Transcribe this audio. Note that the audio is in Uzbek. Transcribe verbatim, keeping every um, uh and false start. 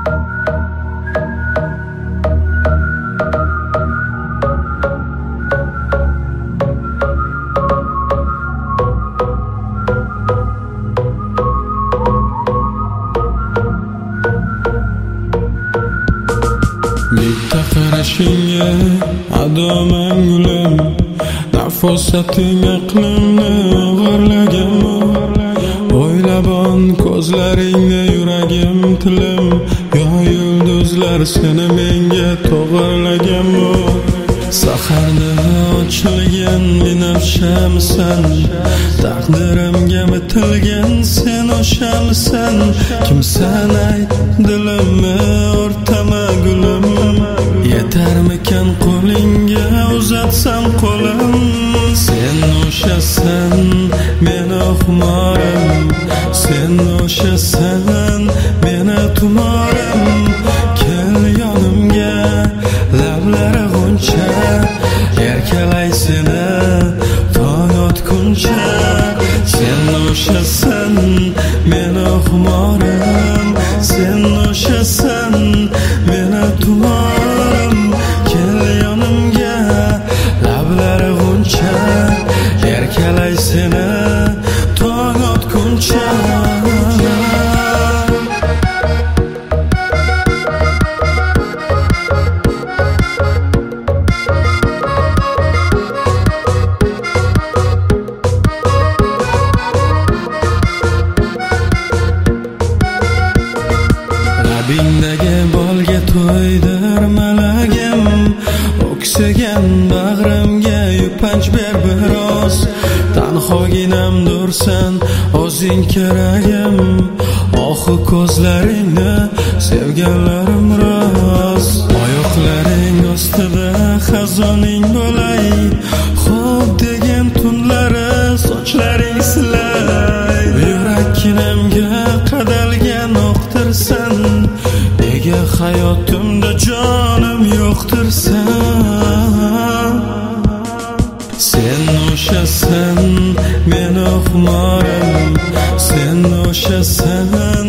Bitta qarashingga adoman gulim, nafosating aqlimni o'g'irlagan. O'ylabon ko'zlaringda yuragim tilim, yo yulduzlar seni menga to'g'irlagan. Bu saharda ochilgan binafshamsan, taqdirimga bitilgan sen o'shalsan. Kimsan ayt dilimni o'rtama gulim, yetarmikan qo'lingga uzatsam qo'lim. Sen o'shasan meni xumorim, sen o'shasan meni tumorim. Kel yonimga lablari g'uncha, erkalay seni tong otguncha. Sen o'shasan meni xumorim, sen o'shasan meni tumorim. Kel yonimga lablari g'uncha, erkalay seni tong otguncha. Labingdagi bolga to'ydir malagim, o'ksigan bag'rimga yupanch ber biroz. Tanhoginamdursan o'zing keragim, oxu ko'zlaringni sevganlarim roz. Oyoqlaring ostida xazoning bo'lay, xo'p degan tunlari sochlaring silay. Yurakkinamga qadalgan o'qtirsan, nega hayotimda jonim yo'qtirsan. Sen o'shasan meni xumorim, sen o'shasan